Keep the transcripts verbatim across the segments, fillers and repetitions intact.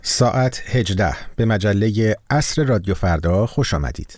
ساعت هجده به مجله عصر رادیو فردا خوش آمدید.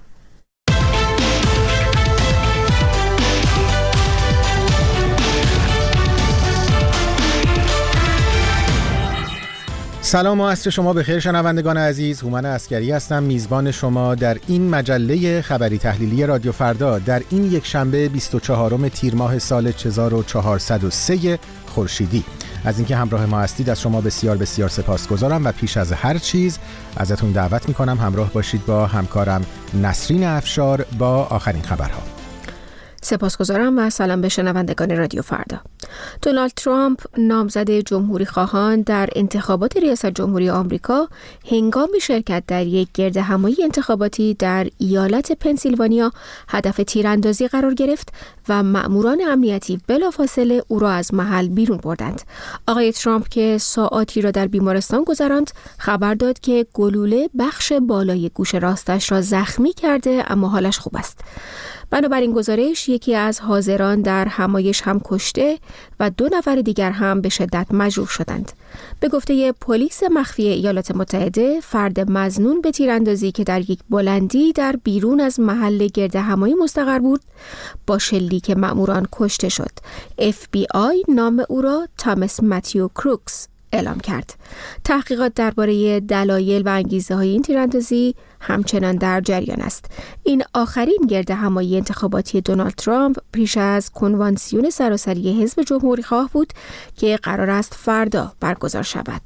سلام و عصر شما بخیر شنوندگان عزیز. هومن عسکری هستم، میزبان شما در این مجله خبری تحلیلی رادیو فردا در این یک شنبه بیست و چهارم تیر ماه سال هزار و چهارصد و سه خورشیدی. از اینکه همراه ما هستید از شما بسیار بسیار سپاسگزارم و پیش از هر چیز ازتون دعوت میکنم همراه باشید با همکارم نسرین افشار با آخرین خبرها. سپاسگزارم و سلام به شنوندگان رادیو فردا. دونالد ترامپ نامزد جمهوری خواهان در انتخابات ریاست جمهوری آمریکا هنگام شرکت در یک گردهمایی انتخاباتی در ایالت پنسیلوانیا هدف تیراندازی قرار گرفت و مأموران امنیتی بلافاصله او را از محل بیرون بردند. آقای ترامپ که ساعاتی را در بیمارستان گذراند خبر داد که گلوله بخش بالای گوش راستش را زخمی کرده اما حالش خوب است. بنابراین گزارش یکی از حاضران در همایش هم کشته و دو نفر دیگر هم به شدت مجروح شدند. به گفته پلیس مخفی ایالات متحده، فرد مظنون به تیراندازی که در یک بلندی در بیرون از محل گردهمایی مستقر بود، با شلیک مأموران کشته شد. اف بی آی نام او را تامس متیو کروکس اعلام کرد. تحقیقات درباره دلایل و انگیزه‌های این تیراندازی همچنان در جریان است. این آخرین گردهمایی انتخاباتی دونالد ترامپ پیش از کنوانسیون سراسری حزب جمهوری خواه بود که قرار است فردا برگزار شود.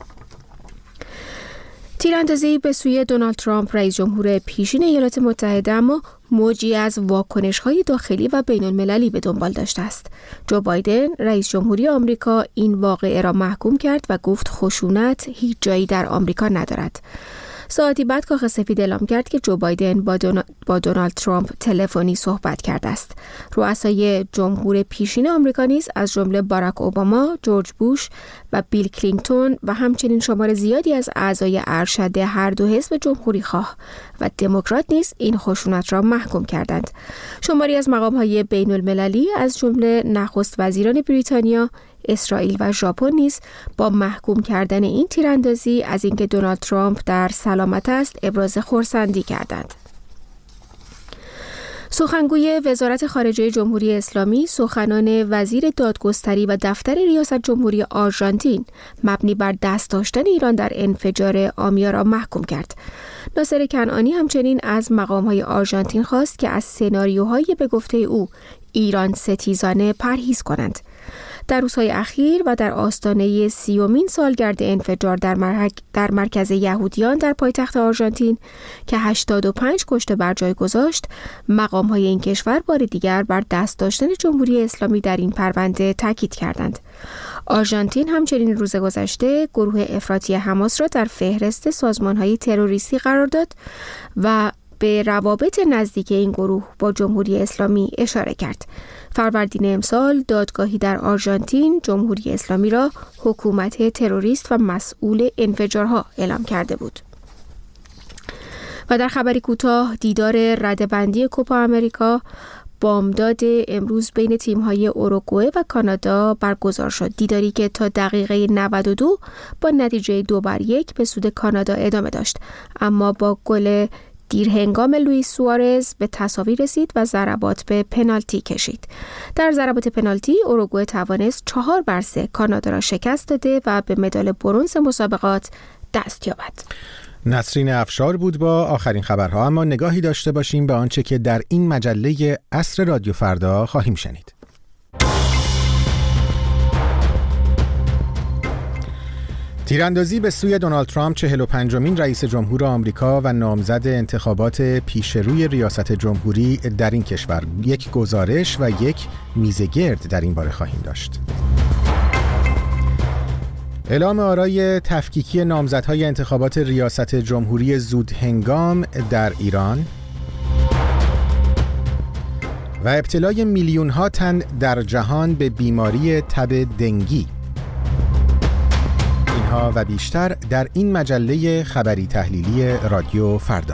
تیراندازی به سوی دونالد ترامپ رئیس جمهور پیشین ایالات متحده اما موجی از واکنش‌های داخلی و بین‌المللی به دنبال داشته است. جو بایدن رئیس جمهوری آمریکا این واقعه را محکوم کرد و گفت خشونت هیچ جایی در آمریکا ندارد. ساعتی بعد کاخ سفید اعلام کرد که جو بایدن با, دون... با دونالد ترامپ تلفنی صحبت کرده است. رؤسای جمهور پیشین آمریکا نیز از جمله باراک اوباما، جورج بوش و بیل کلینتون و همچنین شمار زیادی از اعضای ارشد هر دو حزب جمهوری خواه و دموکرات نیز این خشونت را محکوم کردند. شماری از مقام‌های بین‌المللی از جمله نخست وزیران بریتانیا، اسرائیل و ژاپن نیز با محکوم کردن این تیراندازی از اینکه دونالد ترامپ در سلامت است ابراز خرسندی کردند. سخنگوی وزارت خارجه جمهوری اسلامی سخنان وزیر دادگستری و دفتر ریاست جمهوری آرژانتین مبنی بر دست داشتن ایران در انفجار آمیا را محکوم کرد. ناصر کنعانی همچنین از مقام‌های آرژانتین خواست که از سناریوهای به گفته او ایران ستیزانه پرهیز کنند. در روزهای اخیر و در آستانه سیومین سالگرد انفجار در, مرک... در مرکز یهودیان در پایتخت آرژانتین که هشتاد و پنج کشته بر جای گذاشت، مقام‌های این کشور بار دیگر بر دست داشتن جمهوری اسلامی در این پرونده تاکید کردند. آرژانتین همچنین روز گذشته گروه افراطی حماس را در فهرست سازمان‌های تروریستی قرار داد و به روابط نزدیک این گروه با جمهوری اسلامی اشاره کرد. فروردین امسال دادگاهی در آرژانتین جمهوری اسلامی را حکومت تروریست و مسئول انفجارها اعلام کرده بود. و در خبری کوتاه، دیدار رده‌بندی کوپا امریکا بامداد امروز بین تیم‌های اوروگوئه و کانادا برگزار شد. دیداری که تا دقیقه نود و دو با نتیجه دو بر یک به سود کانادا ادامه داشت، اما با گل دیر هنگام لوئیس سوارز به تساوی رسید و ضربات به پنالتی کشید. در ضربات پنالتی اوروگوئه توانست چهار بر سه کانادا را شکست داده و به مدال برنز مسابقات دست یابد. نسرین افشار بود با آخرین خبرها. اما نگاهی داشته باشیم به آنچه که در این مجله عصر رادیو فردا خواهیم شنید. تیراندازی به سوی دونالد ترامپ چهل و پنجمین رئیس جمهور آمریکا و نامزد انتخابات پیشروی ریاست جمهوری در این کشور. یک گزارش و یک میزگرد در این باره خواهیم داشت. اعلام آرای تفکیکی نامزدهای انتخابات ریاست جمهوری زود هنگام در ایران و ابتلای میلیون ها تن در جهان به بیماری تب دنگی. اینها و بیشتر در این مجله خبری تحلیلی رادیو فردا.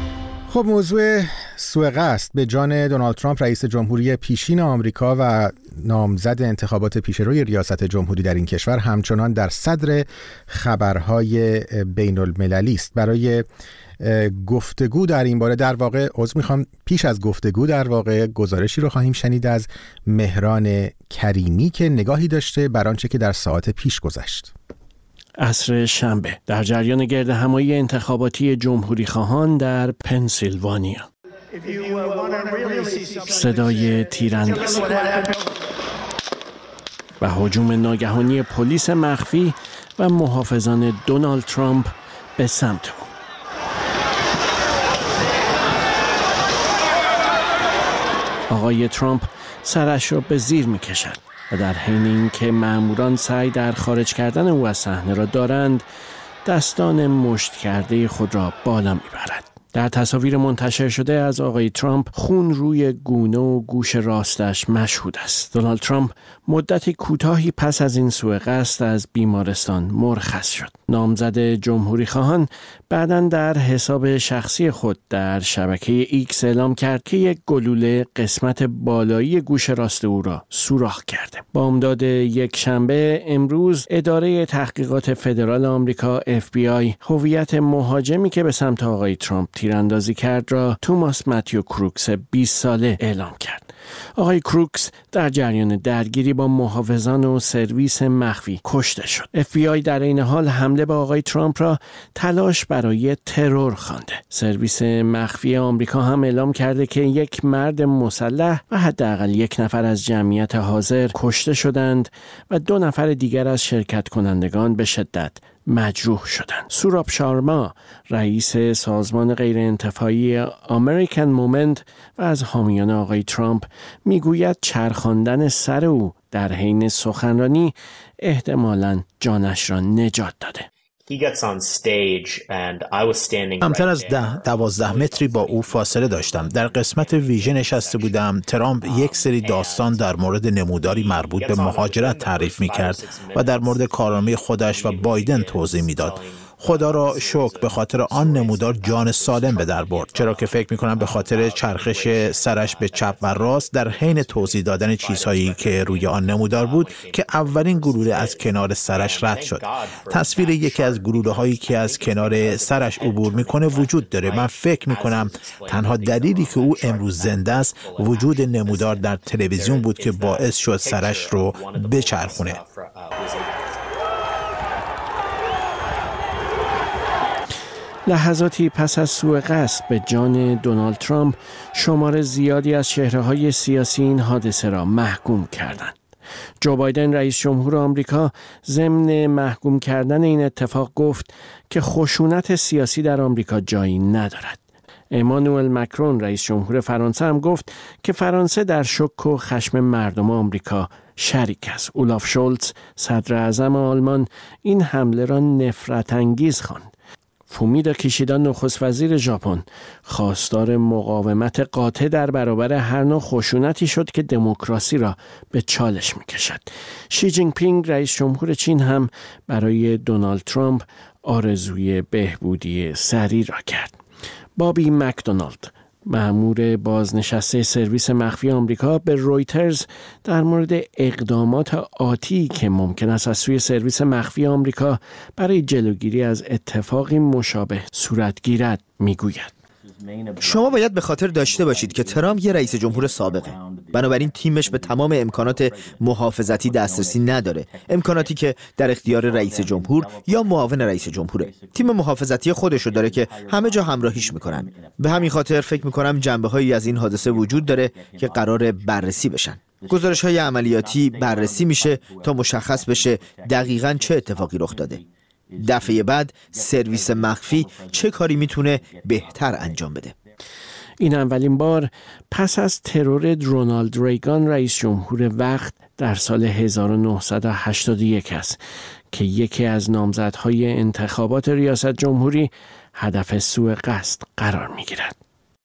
خب موضوع سوء قصد به جان دونالد ترامپ رئیس جمهوری پیشین آمریکا و نامزد انتخابات پیشروی ریاست جمهوری در این کشور همچنان در صدر خبرهای بین المللی است. برای گفتگو در این باره در واقع عذر میخوام پیش از گفتگو در واقع گزارشی رو خواهیم شنید از مهران کریمی که نگاهی داشته بر آنچه که در ساعات پیش گذشت. عصر شنبه در جریان گردهمایی انتخاباتی جمهوری خواهان در پنسیلوانیا، صدای تیراندازی و هجوم ناگهانی پلیس مخفی و محافظان دونالد ترامپ به سمت او. آقای ترامپ سرش را به زیر می کشد و در حین اینکه مأموران سعی در خارج کردن او از صحنه را دارند، دستان مشت کرده خود را بالا می برد. در تصاویر منتشر شده از آقای ترامپ خون روی گونه و گوش راستش مشهود است. دونالد ترامپ مدتی کوتاهی پس از این سوء قصد از بیمارستان مرخص شد. نامزد جمهوری خواهان بعداً در حساب شخصی خود در شبکه ایکس اعلام کرد که یک گلوله قسمت بالایی گوش راست او را سوراخ کرده. بامداد یک شنبه امروز اداره تحقیقات فدرال آمریکا اف بی آی هویت مهاجمی که به سمت آقای ترامپ تیراندازی کرد را توماس متیو کروکس بیست ساله اعلام کرد. آقای کروکس در جریان درگیری با محافظان و سرویس مخفی کشته شد. اف بی آی در این حال حمله به آقای ترامپ را تلاش برای ترور خوانده. سرویس مخفی آمریکا هم اعلام کرده که یک مرد مسلح و حداقل یک نفر از جمعیت حاضر کشته شدند و دو نفر دیگر از شرکت کنندگان به شدت مجروح شدند. سوراب شارما، رئیس سازمان غیرانتفاعی امریکن مومنت و از حامیان آقای ترامپ، میگوید چرخاندن سر او در حین سخنرانی احتمالاً جانش را نجات داده. کمتر از ده دوازده متری با او فاصله داشتم. در قسمت ویژه نشسته بودم. ترامپ یک سری داستان در مورد نموداری مربوط به مهاجرت تعریف می کرد و در مورد کارنامه خودش و بایدن توضیح می داد. خدا را شکر به خاطر آن نمودار جان سالم به در برد، چرا که فکر می‌کنم به خاطر چرخش سرش به چپ و راست در حین توضیح دادن چیزهایی که روی آن نمودار بود که اولین گلوله از کنار سرش رد شد. تصویر یکی از گلوله‌هایی که از کنار سرش عبور می‌کنه وجود داره. من فکر می‌کنم تنها دلیلی که او امروز زنده است وجود نمودار در تلویزیون بود که باعث شد سرش رو بچرخونه. لحظاتی پس از سوء قصد به جان دونالد ترامپ، شمار زیادی از چهره‌های سیاسی این حادثه را محکوم کردند. جو بایدن رئیس جمهور آمریکا ضمن محکوم کردن این اتفاق گفت که خشونت سیاسی در آمریکا جایی ندارد. امانوئل مکرون رئیس جمهور فرانسه هم گفت که فرانسه در شوک و خشم مردم آمریکا شریک است. اولاف شولتز صدر اعظم آلمان این حمله را نفرت انگیز خواند. فومیدا کیشیدا نخست وزیر ژاپن خواستار مقاومت قاطع در برابر هر نوع خشونتی شد که دموکراسی را به چالش می‌کشد. شی جین پینگ رئیس جمهور چین هم برای دونالد ترامپ آرزوی بهبودی سریع را کرد. بابی مکدونالد، مأمور بازنشسته سرویس مخفی آمریکا، به رویترز در مورد اقدامات آتی که ممکن است از سوی سرویس مخفی آمریکا برای جلوگیری از اتفاقی مشابه صورت گیرد میگوید: شما باید به خاطر داشته باشید که ترامپ یه رئیس جمهور سابقه، بنابراین تیمش به تمام امکانات محافظتی دسترسی نداره، امکاناتی که در اختیار رئیس جمهور یا معاون رئیس جمهوره. تیم محافظتی خودشو داره که همه جا همراهیش میکنن. به همین خاطر فکر میکنم جنبه‌هایی از این حادثه وجود داره که قراره بررسی بشن. گزارش‌های عملیاتی بررسی میشه تا مشخص بشه دقیقاً چه اتفاقی رخ داده. دفعه بعد سرویس مخفی چه کاری میتونه بهتر انجام بده. این اولین بار پس از ترور رونالد ریگان رئیس جمهور وقت در سال هزار و نهصد و هشتاد و یک است که یکی از نامزدهای انتخابات ریاست جمهوری هدف سوء قصد قرار میگیرد.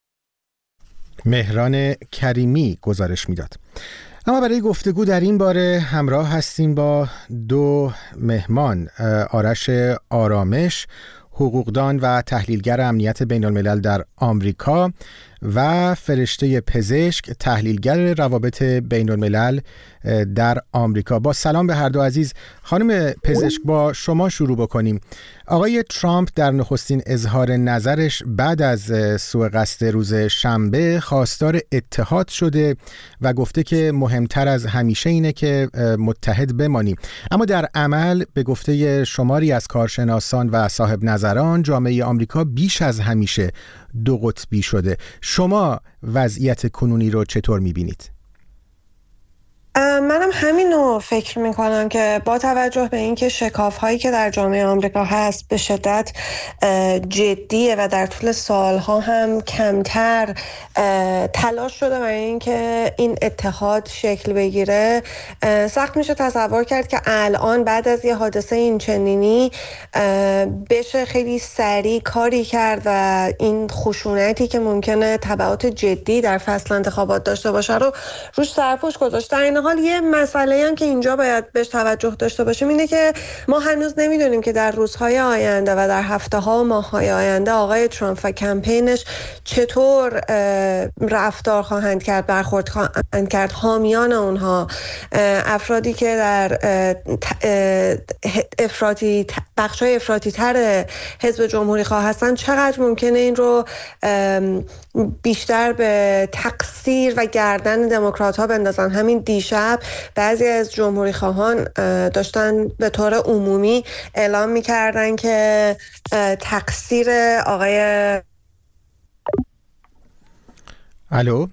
مهران کریمی گزارش میداد. اما برای گفتگو در این باره همراه هستیم با دو مهمان، آرش آرامش، حقوقدان و تحلیلگر امنیت بین الملل در آمریکا، و فرشته پزشک، تحلیلگر روابط بین الملل در آمریکا. با سلام به هر دو عزیز. خانم پزشک، با شما شروع بکنیم. آقای ترامپ در نخستین اظهار نظرش بعد از سوء قصد روز شنبه خواستار اتحاد شده و گفته که مهمتر از همیشه اینه که متحد بمانیم. اما در عمل به گفته شماری از کارشناسان و صاحب نظران، جامعه آمریکا بیش از همیشه دو قطبی شده. شما وضعیت کنونی رو چطور می‌بینید؟ منم همین رو فکر میکنم که با توجه به اینکه شکاف هایی که در جامعه آمریکا هست به شدت جدیه و در طول سالها هم کمتر تلاش شده برای اینکه این اتحاد شکل بگیره، سخت میشه تصور کرد که الان بعد از یه حادثه این چنینی بشه خیلی سریع کاری کرد و این خشونتی که ممکنه تبعات جدی در فصل انتخابات داشته باشه رو روش سرپوش گذاشته. این حال یه مسئله هم که اینجا باید بهش توجه داشته باشیم اینه که ما هنوز نمیدونیم که در روزهای آینده و در هفته ها و ماه‌های آینده آقای ترامپ و کمپینش چطور رفتار خواهند کرد، برخورد خواهند کرد. حامیان اونها، افرادی که در افراطی بخشای افراطی تر حزب جمهوری خواه هستن، چقدر ممکنه این رو بیشتر به تقصیر و گردن دموکرات ها بندازن. همین دیشب بعضی از جمهوری خواهان داشتن به طور عمومی اعلام میکردن که تقصیر آقای الو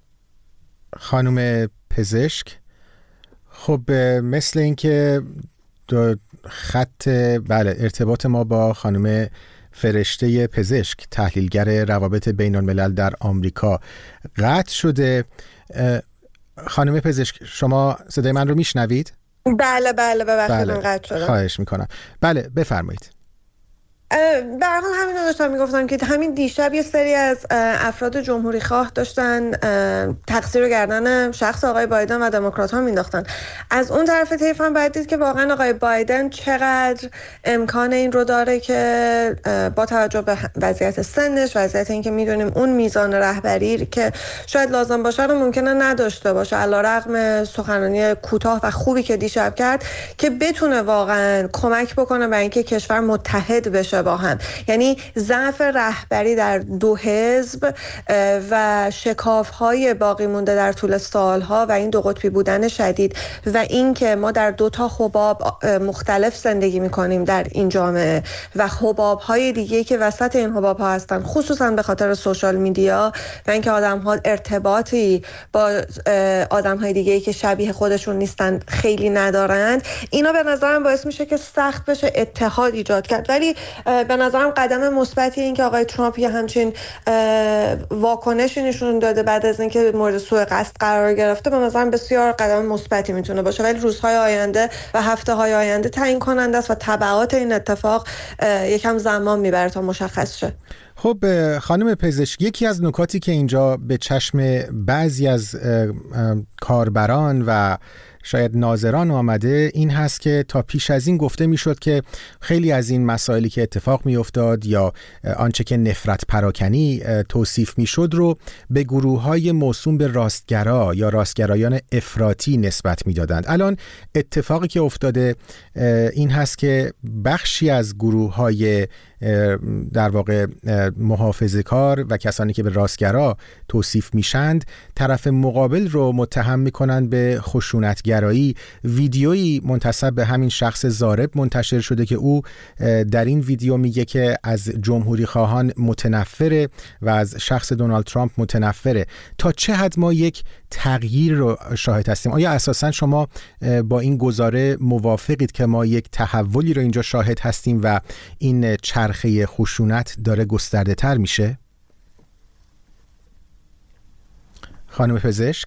خانم پزشک، خب مثل اینکه خط بله ارتباط ما با خانم فرشته پزشک، تحلیلگر روابط بین الملل در آمریکا، قطع شده. خانم پزشک، شما صدای من رو میشنوید؟ بله بله ببخشید بله. من قطع شدم. خواهش میکنم. بله بفرمایید. به هر حال همین رو داشتم میگفتم که همین دیشب یه سری از افراد جمهوری خواه داشتن تقصیر رو گردن شخص آقای بایدن و دموکرات ها مینداختن. از اون طرف طیف هم باید دید که واقعا آقای بایدن چقدر امکان این رو داره که با توجه به وضعیت سنش، وضعیت این که میدونیم اون میزان رهبری که شاید لازم باشه رو ممکنه نداشته باشه، علیرغم سخنرانی کوتاه و خوبی که دیشب کرد، که بتونه واقعا کمک بکنه به اینکه کشور متحد بشه با هم. یعنی ضعف رهبری در دو حزب و شکاف‌های باقی مونده در طول سالها و این دو قطبی بودن شدید و این که ما در دو تا حباب مختلف زندگی می‌کنیم در این جامعه و حباب‌های دیگه که وسط این حباب‌ها هستن، خصوصا به خاطر سوشال میدیا و اینکه آدم‌ها ارتباطی با آدم‌های دیگه‌ای که شبیه خودشون نیستن خیلی ندارند، اینا به نظرم باعث میشه که سخت بشه اتحاد ایجاد کرد. ولی به نظرم قدم مثبتی این که آقای ترامپ یه همچین واکنشی نشون داده بعد از اینکه مورد سوء قصد قرار گرفته، به نظرم بسیار قدم مثبتی میتونه باشه. ولی روزهای آینده و هفته‌های آینده تعیین کننده است و تبعات این اتفاق یکم زمان میبره تا مشخص شه. خب خانم پزشک، یکی از نکاتی که اینجا به چشم بعضی از کاربران و شاید ناظران آمده این هست که تا پیش از این گفته میشد که خیلی از این مسائلی که اتفاق می افتاد یا آنچه که نفرت پراکنی توصیف میشد رو به گروه‌های موسوم به راستگرا یا راستگرایان افراطی نسبت میدادند. الان اتفاقی که افتاده این هست که بخشی از گروه‌های در واقع محافظه‌کار و کسانی که به راستگرا توصیف میشند طرف مقابل رو متهم میکنند به خشونتگرایی. ویدیویی منتسب به همین شخص ضارب منتشر شده که او در این ویدیو میگه که از جمهوری خواهان متنفره و از شخص دونالد ترامپ متنفره. تا چه حد ما یک تغییر رو شاهد هستیم؟ آیا اساساً شما با این گزاره موافقید که ما یک تحولی رو اینجا شاهد هستیم و این چرخه خشونت داره گسترده تر میشه؟ خانم پزشک؟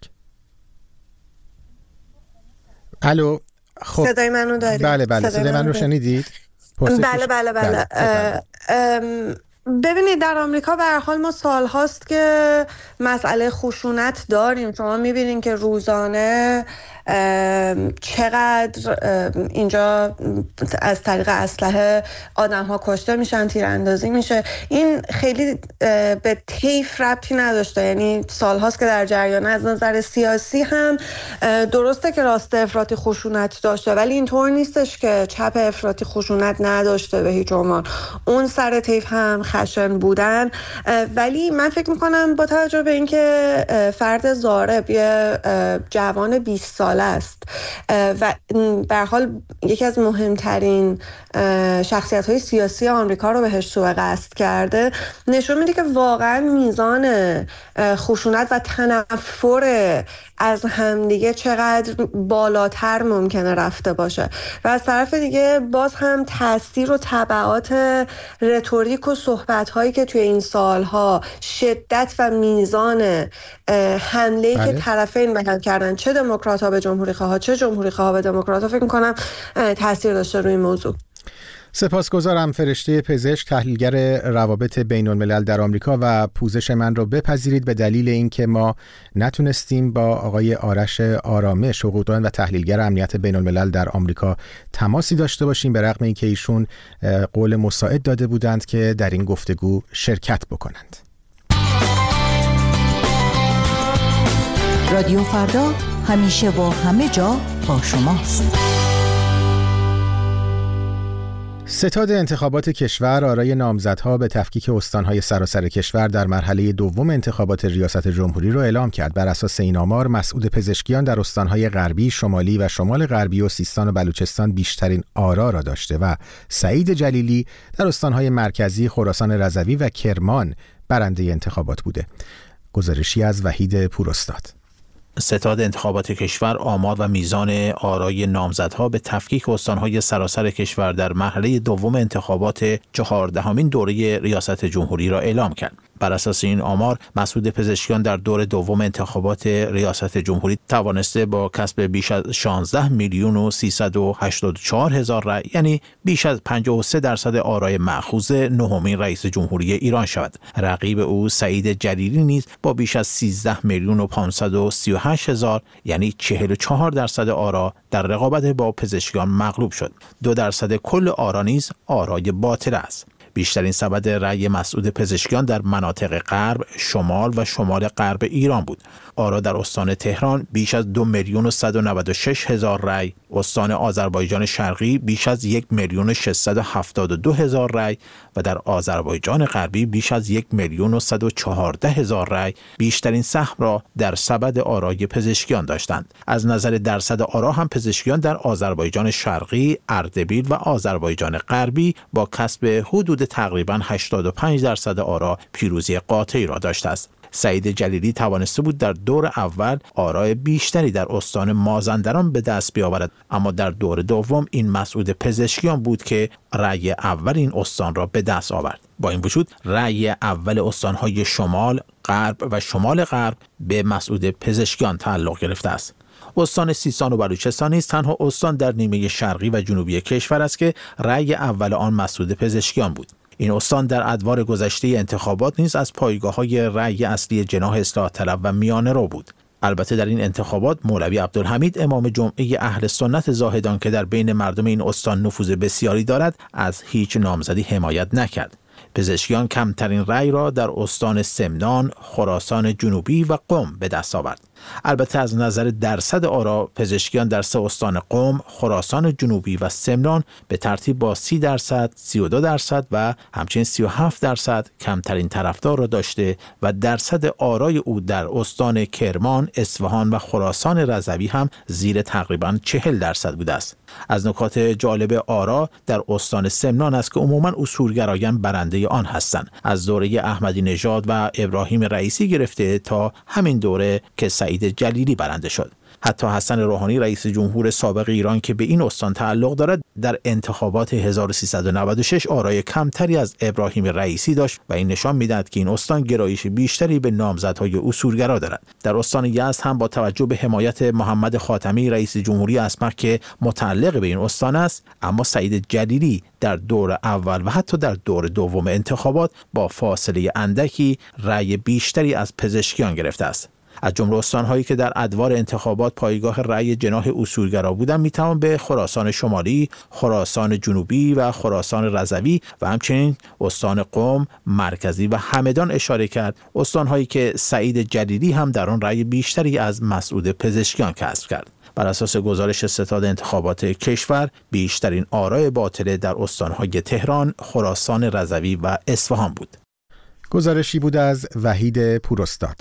الو. خب صدای منو دارید؟ بله بله صدای, صدای من رو شنیدید؟ بله بله بله, بله. ببینید در آمریکا به هر حال ما سال هاست که مسئله خشونت داریم. شما میبینین که روزانه چقدر اینجا از طریق اسلحه آدم ها کشته میشن، تیراندازی میشه. این خیلی به طیف ربطی نداشته، یعنی سالهاست که در جریان. از نظر سیاسی هم درسته که راست افراطی خشونت داشته، ولی اینطور نیستش که چپ افراطی خشونت نداشته به هیچ عنوان. اون سر طیف هم خشن بودن، ولی من فکر میکنم با توجه به اینکه فرد ضارب یه جوان بیست ساله است و به هر حال یکی از مهمترین شخصیت‌های سیاسی آمریکا رو بهش سوء قصد کرده، نشون میده که واقعا میزان خشونت و تنفر از همدیگه چقدر بالاتر ممکنه رفته باشه و از طرف دیگه باز هم تاثیر و تبعات رتوریک و صحبت‌هایی که توی این سالها شدت و میزان حمله‌ای بله. که طرفین به هم کردن، چه دموکرات‌ها به جمهوری‌خواها چه جمهوری‌خواها به دموکرات‌ها، فکر می‌کنم تاثیر داشته روی این موضوع. سپاسگزارم. فرشته پزشک، تحلیلگر روابط بین الملل در آمریکا، و پوزش من رو بپذیرید به دلیل اینکه ما نتونستیم با آقای آرش آرامش، حقوقدان و تحلیلگر امنیت بین الملل در آمریکا تماسی داشته باشیم، به رغم اینکه ایشون قول مساعد داده بودند که در این گفتگو شرکت بکنند. رادیو فردا همیشه و همه جا با شماست. ستاد انتخابات کشور آرای نامزدها به تفکیک استانهای سراسر کشور در مرحله دوم انتخابات ریاست جمهوری را اعلام کرد. بر اساس این آمار، مسعود پزشکیان در استانهای غربی، شمالی و شمال غربی و سیستان و بلوچستان بیشترین آرا را داشته و سعید جلیلی در استانهای مرکزی، خراسان رضوی و کرمان برنده انتخابات بوده. گزارشی از وحید پوراستاد. ستاد انتخابات کشور آمار و میزان آرای نامزدها به تفکیک استانهای سراسر کشور در مرحله دوم انتخابات چهاردهمین دوره ریاست جمهوری را اعلام کرد. بر اساس این آمار، مسعود پزشکیان در دور دوم انتخابات ریاست جمهوری توانسته با کسب بیش از شانزده میلیون و سیصد و هشتاد و چهار هزار رای، یعنی بیش از پنجاه و سه درصد آرای مأخوذ نهمین رئیس جمهوری ایران شود. رقیب او سعید جلیلی نیز با بیش از سیزده میلیون و پانصد و سی و هشت هزار، یعنی چهل و چهار درصد آرا در رقابت با پزشکیان مغلوب شد. دو درصد کل آرا نیز آرای باطل است. بیشترین سبد رأی مسعود پزشکیان در مناطق غرب، شمال و شمال غرب ایران بود. آرا در استان تهران بیش از دو میلیون و صد و نود و شش هزار رأی، استان آذربایجان شرقی بیش از یک میلیون و ششصد و هفتاد و دو هزار رأی و در آذربایجان غربی بیش از یک میلیون و صد و چهارده هزار رأی بیشترین سهم را در سبد آرای پزشکیان داشتند. از نظر درصد آرا هم پزشکیان در آذربایجان شرقی، اردبیل و آذربایجان غربی با کسب حدود تقریباً هشتاد و پنج درصد آرا پیروزی قاطعی را داشته است. سعید جلیلی توانسته بود در دور اول آرای بیشتری در استان مازندران به دست بیاورد، اما در دور دوم این مسعود پزشکیان بود که رأی اول این استان را به دست آورد. با این وجود رأی اول استانهای شمال، غرب و شمال غرب به مسعود پزشکیان تعلق گرفته است. استان سیستان و بلوچستان نیز تنها استان در نیمه شرقی و جنوبی کشور است که رأی اول آن مسعود پزشکیان بود. این استان در ادوار گذشته انتخابات نیز از پایگاه‌های رأی اصلی جناح اصلاح طلب و میانه رو بود. البته در این انتخابات مولوی عبدالحمید امام جمعه اهل سنت زاهدان که در بین مردم این استان نفوذ بسیاری دارد، از هیچ نامزدی حمایت نکرد. پزشکیان کمترین رأی را در استان سمنان، خراسان جنوبی و قم به دست آورد. البته از نظر درصد آرا پزشکیان در سه استان قم، خراسان جنوبی و سمنان به ترتیب با سی درصد، سی و دو درصد و همچنین سی و هفت درصد کمترین طرفدار را داشته و درصد آرای او در استان کرمان، اصفهان و خراسان رضوی هم زیر تقریباً چهل درصد بوده است. از نکات جالب آرا در استان سمنان است که عموماً اصولگرایان برنده آن هستند. از دوره احمدی نژاد و ابراهیم رئیسی گرفته تا همین دوره که سعید جلیلی برنده شد. حتی حسن روحانی رئیس جمهور سابق ایران که به این استان تعلق دارد در انتخابات هزار و سیصد و نود و شش آرای کمتری از ابراهیم رئیسی داشت و این نشان می‌دهد که این استان گرایش بیشتری به نامزدهای اصولگرا دارد. در استان یزد هم با توجه به حمایت محمد خاتمی رئیس جمهوری اسمق که متعلق به این استان است، اما سعید جلیلی در دور اول و حتی در دور دوم انتخابات با فاصله اندکی رأی بیشتری از پزشکیان گرفته است. از جمله استان‌هایی که در ادوار انتخابات پایگاه رأی جناح اصولگرا بودند میتوان به خراسان شمالی، خراسان جنوبی و خراسان رضوی و همچنین استان قم، مرکزی و همدان اشاره کرد، استان‌هایی که سعید جلیلی هم در آن رأی بیشتری از مسعود پزشکیان کسب کرد. بر اساس گزارش ستاد انتخابات کشور، بیشترین آرای باطله در استان‌های تهران، خراسان رضوی و اصفهان بود. گزارشی بود از وحید پوراستاد.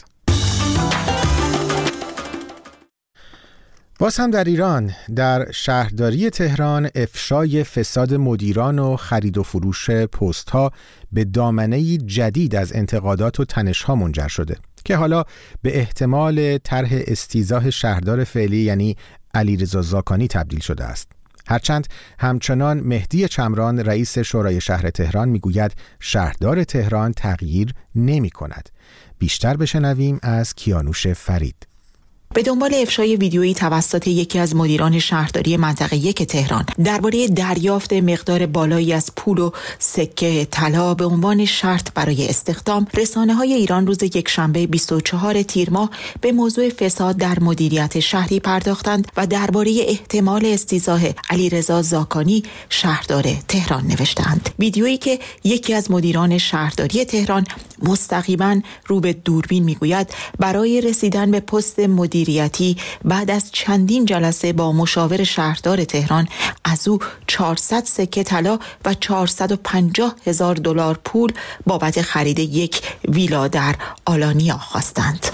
باز هم در ایران، در شهرداری تهران افشای فساد مدیران و خرید و فروش پست ها به دامنه‌ای جدید از انتقادات و تنش ها منجر شده که حالا به احتمال طرح استیضاح شهردار فعلی یعنی علیرضا زاکانی تبدیل شده است. هرچند همچنان مهدی چمران رئیس شورای شهر تهران میگوید شهردار تهران تغییر نمی کند. بیشتر بشنویم از کیانوش فرید. به دنبال افشای ویدیویی توسط یکی از مدیران شهرداری منطقه یک تهران درباره دریافت مقدار بالایی از پول و سکه طلا به عنوان شرط برای استخدام، رسانه‌های ایران روز یکشنبه بیست و چهارم تیر ماه به موضوع فساد در مدیریت شهری پرداختند و درباره احتمال استیضاح علیرضا زاکانی شهردار تهران نوشتند. ویدیویی که یکی از مدیران شهرداری تهران مستقیما رو به دوربین میگوید برای رسیدن به پست مدیر مدیریتی بعد از چندین جلسه با مشاور شهردار تهران از او چهارصد سکه طلا و چهارصد و پنجاه هزار دلار پول بابت خرید یک ویلا در آلانیا خواستند.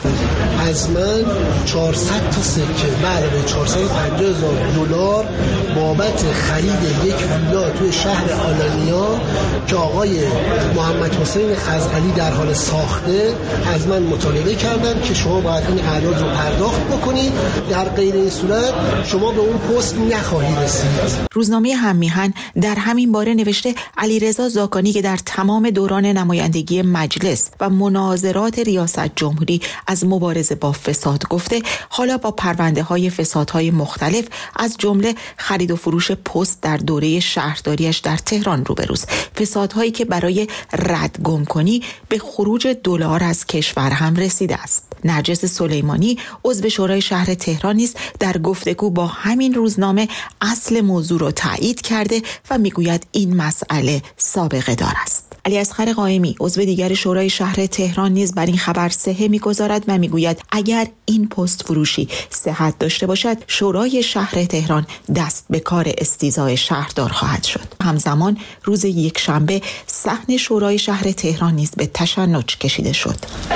از من چهارصد تا سکه به علاوه چهارصد و پنجاه هزار دلار بابت خرید یک ویلا توی شهر آلانیا که آقای محمد حسین خزعلی در حال ساخته از من مطالبه کردن که شما باید این اعداد رو پرداخت بکنید، در غیر این صورت شما به اون پست نخواهید رسید. روزنامه هممیهن در همین باره نوشته علیرضا زاکانی که در تمام دوران نمایندگی مجلس و مناظرات ریاست جمهوری از مبارزه با فساد گفته، حالا با پرونده های فسادهای مختلف از جمله خرید و فروش پست در دوره شهرداریش در تهران روبروست. فسادهایی که برای رد گم کنی به خروج دلار از کشور هم رسیده است. نرجس سلیمانی عضو شورای شهر تهران نیز در گفتگو با همین روزنامه اصل موضوع را تایید کرده و میگوید این مسئله سابقه دار است. علی اصغر قائمی عضو دیگر شورای شهر تهران نیز بر این خبر صحه می‌گذارد و میگوید اگر این پست فروشی صحت داشته باشد شورای شهر تهران دست به کار استیضاح شهردار خواهد شد. همزمان روز یکشنبه صحن شورای شهر تهران نیز به تشنج کشیده شد.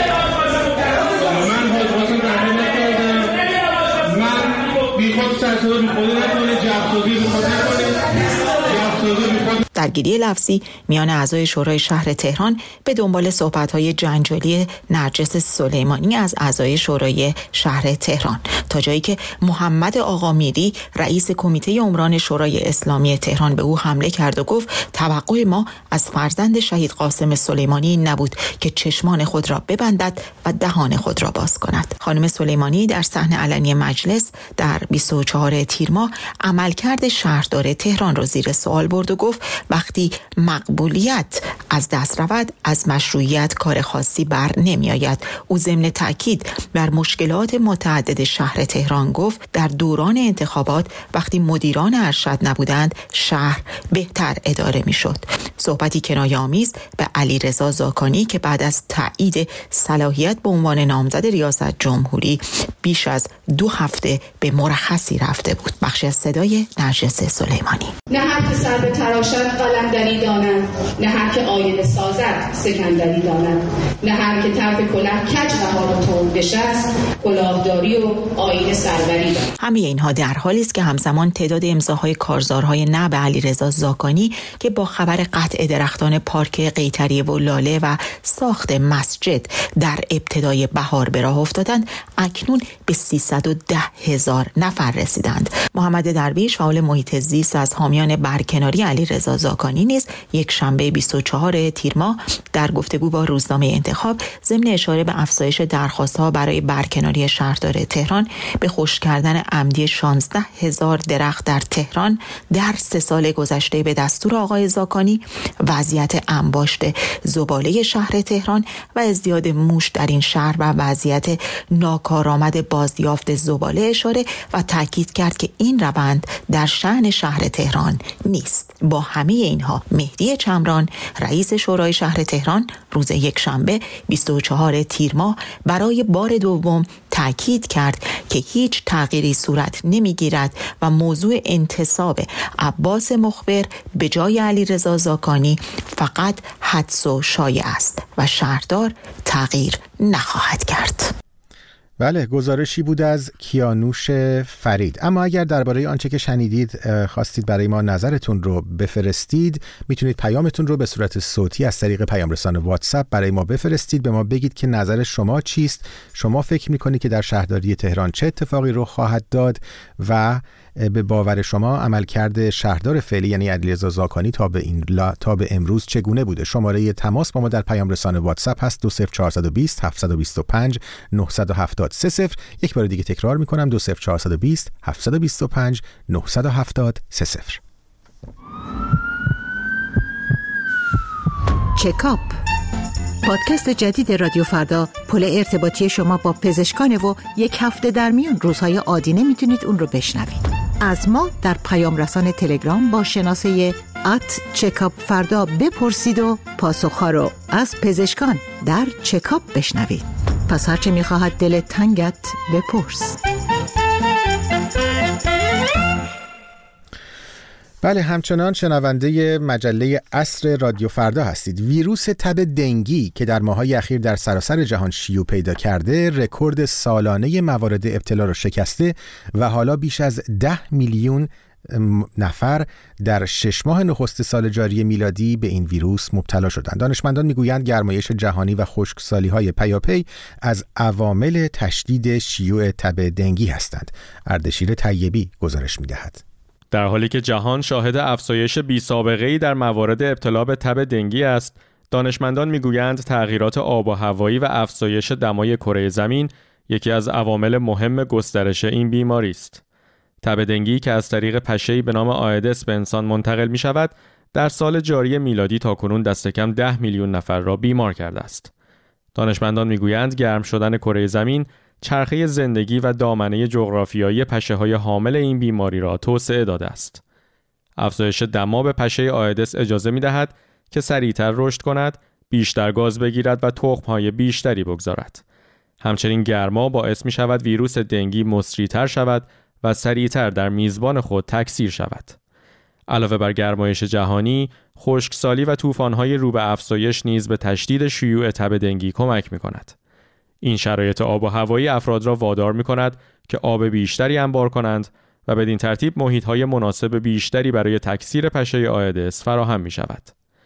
درگیری لفظی میان اعضای شورای شهر تهران به دنبال صحبت‌های جنجالی نرجس سلیمانی از اعضای شورای شهر تهران تا جایی که محمد آقامیری رئیس کمیته عمران شورای اسلامی تهران به او حمله کرد و گفت توقع ما از فرزند شهید قاسم سلیمانی نبود که چشمان خود را ببندد و دهان خود را باز کند. خانم سلیمانی در صحن علنی مجلس در بیست و چهارم تیر ماه عملکرد شهردار تهران را زیر سوال برد و گفت وقتی مقبولیت از دست رود از مشروعیت کار خاصی بر نمی آید. او ضمن تأکید بر مشکلات متعدد شهر تهران گفت در دوران انتخابات وقتی مدیران ارشد نبودند شهر بهتر اداره می شد. صحبتی کنایه‌آمیز به علیرضا زاکانی که بعد از تایید صلاحیت به عنوان نامزد ریاست جمهوری بیش از دو هفته به مرخصی رفته بود. بخشی از صدای نرجس سلیمانی. نه هر که سر به تراشد قلندری داند، نه هر که آینه سازد سکندری داند، نه هر که طرف کلاه کج بهار و تند بشست کلاهداری و آینه سروری داند. همه اینها در حالی است که همزمان تعداد امضاهای کارزارهای نه به علیرضا زاکانی که با خبر قطع درختان پارک قیطریه و لاله و ساخت مسجد در ابتدای بهار به راه افتادند اکنون به سیصد و ده هزار نفر رسیدند. محمد درویش فعال محیط زیست از حامیان برکناری علیرضا زاکانی زاکانی نیز یک شنبه بیست و چهارم تیر ماه در گفتگو با روزنامه انتخاب ضمن اشاره به افزایش درخواست‌ها برای برکناری شهردار تهران به خشک کردن عمدی شانزده هزار درخت در تهران در سه سال گذشته به دستور آقای زاکانی، وضعیت انباشت زباله شهر تهران و ازدیاد موش در این شهر و وضعیت ناکارآمد بازیافت زباله اشاره و تاکید کرد که این روند در شأن شهر تهران نیست. با همه اینها مهدی چمران رئیس شورای شهر تهران روز یک شنبه بیست و چهارم تیر ماه برای بار دوم تاکید کرد که هیچ تغییری صورت نمیگیرد و موضوع انتصاب عباس مخبر به جای علیرضا زاکانی فقط حدس و شایعه است و شهردار تغییر نخواهد کرد. بله، گزارشی بود از کیانوش فرید. اما اگر درباره آنچه که شنیدید خواستید برای ما نظرتون رو بفرستید، میتونید پیامتون رو به صورت صوتی از طریق پیام رسان واتساپ برای ما بفرستید. به ما بگید که نظر شما چیست، شما فکر میکنید که در شهرداری تهران چه اتفاقی رو خواهد داد و به باور شما عملکرد شهردار فعلی یعنی علیرضا زاکانی تا به این لا... تا به امروز چگونه بوده. شماره تماس با ما در پیام رسان واتساپ هست دو صفر چهار دو صفر هفت دو پنج نه هفت سه صفر. یک بار دیگه تکرار میکنم دو صفر چهار دو صفر هفت دو پنج نه هفت سه صفر. چکاپ، پادکست جدید رادیو فردا، پل ارتباطی شما با پزشکان و یک هفته در میون روزهای عادی نمیتونید اون رو بشنوید. از ما در پیام رسان تلگرام با شناسه ات چکاپ فردا بپرسید و پاسخها رو از پزشکان در چکاپ بشنوید. پس هرچه میخواهد دلت تنگت بپرس. بله، همچنان شنونده مجله عصر رادیو فردا هستید. ویروس تب دنگی که در ماه‌های اخیر در سراسر جهان شیوع پیدا کرده، رکورد سالانه موارد ابتلا را شکسته و حالا بیش از ده میلیون نفر در شش ماه نخست سال جاری میلادی به این ویروس مبتلا شدند. دانشمندان میگویند گرمایش جهانی و خشکسالی‌های پیاپی از عوامل تشدید شیوع تب دنگی هستند. اردشیر طیبی گزارش می‌دهد. در حالی که جهان شاهد افزایش بی‌سابقه‌ای در موارد ابتلا به تب دنگی است، دانشمندان میگویند تغییرات آب و هوایی و افزایش دمای کره زمین یکی از عوامل مهم گسترش این بیماری است. تب دنگی که از طریق پشه‌ای به نام آیدس به انسان منتقل می شود، در سال جاری میلادی تاکنون دست کم ده میلیون نفر را بیمار کرده است. دانشمندان میگویند گرم شدن کره زمین چرخه زندگی و دامنه جغرافیایی پشه‌های حامل این بیماری را توسعه داده است. افزایش دما به پشه آیدس اجازه می‌دهد که سریعتر رشد کند، بیشتر گاز بگیرد و تخم‌های بیشتری بگذارد. همچنین گرما باعث می‌شود ویروس دنگی مسریع‌تر شود و سریعتر در میزبان خود تکثیر شود. علاوه بر گرمایش جهانی، خشکسالی و طوفان‌های رو به افزایش نیز به تشدید شیوع تب دنگی کمک می‌کند. این شرایط آب و هوایی افراد را وادار می‌کند که آب بیشتری انبار کنند و بدین ترتیب محیط‌های مناسب بیشتری برای تکثیر پشه آیدس فراهم می‌شود.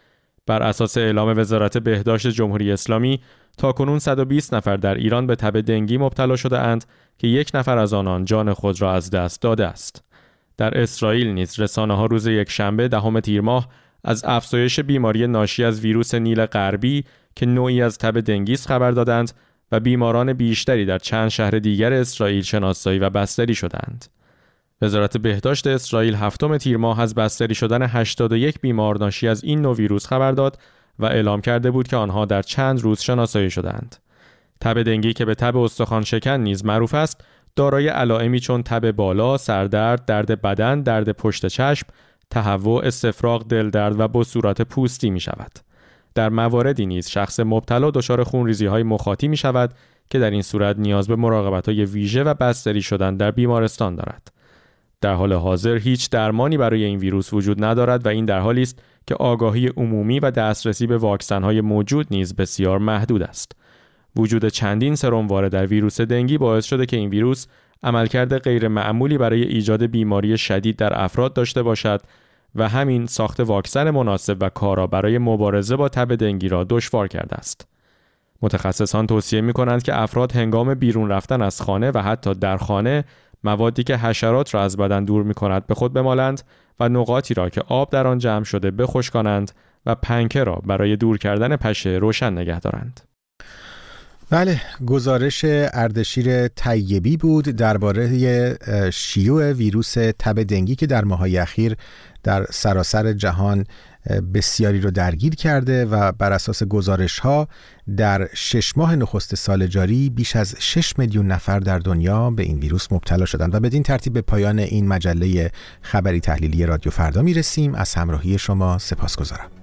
بر اساس اعلام وزارت بهداشت جمهوری اسلامی، تاکنون صد و بیست نفر در ایران به تب دنگی مبتلا شده اند که یک نفر از آنان جان خود را از دست داده است. در اسرائیل نیز رسانه‌ها روز یک شنبه دهم تیر ماه از افزایش بیماری ناشی از ویروس نیل غربی که نوعی از تب دنگی است خبر دادند و بیماران بیشتری در چند شهر دیگر اسرائیل شناسایی و بستری شدند. وزارت بهداشت اسرائیل هفتم تیر ماه از بستری شدن هشتاد و یک بیمار ناشی از این نوع ویروس خبر داد و اعلام کرده بود که آنها در چند روز شناسایی شدند. تب دنگی که به تب استخوان شکن نیز معروف است، دارای علائمی چون تب بالا، سردرد، درد بدن، درد پشت چشم، تهوع، استفراغ، دلدرد و بصورت پوستی می شود. در مواردی نیز شخص مبتلا دچار خونریزی‌های مخاطی می شود که در این صورت نیاز به مراقبت‌های ویژه و بستری شدن در بیمارستان دارد. در حال حاضر هیچ درمانی برای این ویروس وجود ندارد و این در حالی است که آگاهی عمومی و دسترسی به واکسن‌های موجود نیز بسیار محدود است. وجود چندین سرم‌واره در ویروس دنگی باعث شده که این ویروس عملکرد غیر معمولی برای ایجاد بیماری شدید در افراد داشته باشد و همین ساخت واکسن مناسب و کارا برای مبارزه با تب دنگی را دشوار کرده است. متخصصان توصیه می‌کنند که افراد هنگام بیرون رفتن از خانه و حتی در خانه موادی که حشرات را از بدن دور می‌کند به خود بمالند و نقاطی را که آب در آن جمع شده بخشکانند و پنکه را برای دور کردن پشه روشن نگه دارند. بله، گزارش اردشیر طیبی بود درباره شیوع ویروس تب دنگی که در ماه‌های اخیر در سراسر جهان بسیاری رو درگیر کرده و بر اساس گزارش‌ها در شش ماه نخست سال جاری بیش از شش میلیون نفر در دنیا به این ویروس مبتلا شدند و بدین ترتیب به پایان این مجله خبری تحلیلی رادیو فردا میرسیم. از همراهی شما سپاسگزارم.